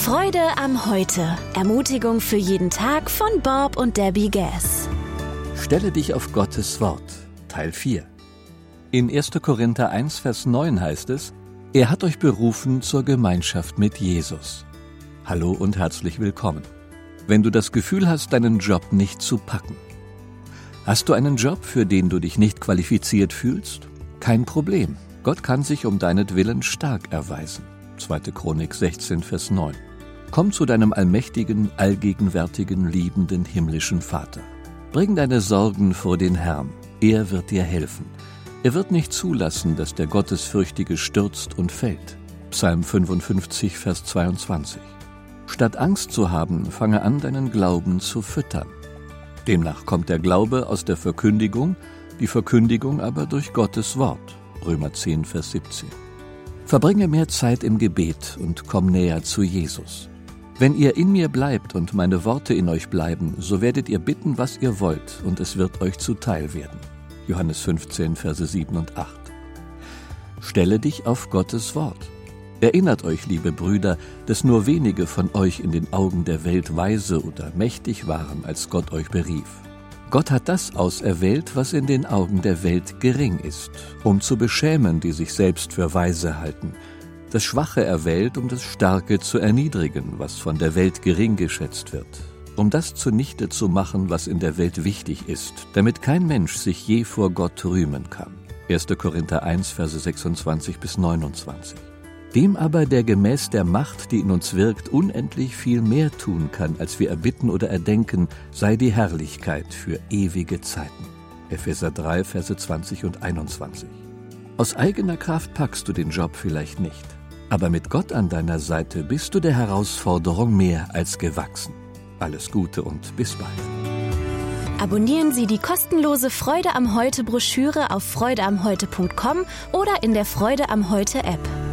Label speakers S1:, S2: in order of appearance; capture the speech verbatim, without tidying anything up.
S1: Freude am Heute. Ermutigung für jeden Tag von Bob und Debbie Gass.
S2: Stelle dich auf Gottes Wort, Teil vier. In erster Korinther eins, Vers neun heißt es: Er hat euch berufen zur Gemeinschaft mit Jesus. Hallo und herzlich willkommen. Wenn du das Gefühl hast, deinen Job nicht zu packen. Hast du einen Job, für den du dich nicht qualifiziert fühlst? Kein Problem. Gott kann sich um deinetwillen stark erweisen. zweite Chronik sechzehn, Vers neun. Komm zu deinem allmächtigen, allgegenwärtigen, liebenden, himmlischen Vater. Bring deine Sorgen vor den Herrn. Er wird dir helfen. Er wird nicht zulassen, dass der Gottesfürchtige stürzt und fällt. Psalm fünfundfünfzig, Vers zweiundzwanzig. Statt Angst zu haben, fange an, deinen Glauben zu füttern. Demnach kommt der Glaube aus der Verkündigung, die Verkündigung aber durch Gottes Wort. Römer zehn, Vers siebzehn. Verbringe mehr Zeit im Gebet und komm näher zu Jesus. Wenn ihr in mir bleibt und meine Worte in euch bleiben, so werdet ihr bitten, was ihr wollt, und es wird euch zuteil werden. Johannes fünfzehn, Verse sieben und acht. Stelle dich auf Gottes Wort. Erinnert euch, liebe Brüder, dass nur wenige von euch in den Augen der Welt weise oder mächtig waren, als Gott euch berief. Gott hat das auserwählt, was in den Augen der Welt gering ist, um zu beschämen, die sich selbst für weise halten. Das Schwache erwählt, um das Starke zu erniedrigen, was von der Welt gering geschätzt wird, um das zunichte zu machen, was in der Welt wichtig ist, damit kein Mensch sich je vor Gott rühmen kann. erster Korinther eins, Verse sechsundzwanzig bis neunundzwanzig. Dem aber, der gemäß der Macht, die in uns wirkt, unendlich viel mehr tun kann, als wir erbitten oder erdenken, sei die Herrlichkeit für ewige Zeiten. Epheser drei, Verse zwanzig und einundzwanzig. Aus eigener Kraft packst du den Job vielleicht nicht, aber mit Gott an deiner Seite bist du der Herausforderung mehr als gewachsen. Alles Gute und bis bald.
S1: Abonnieren Sie die kostenlose Freude am Heute Broschüre auf freude am heute punkt com oder in der Freude am Heute App.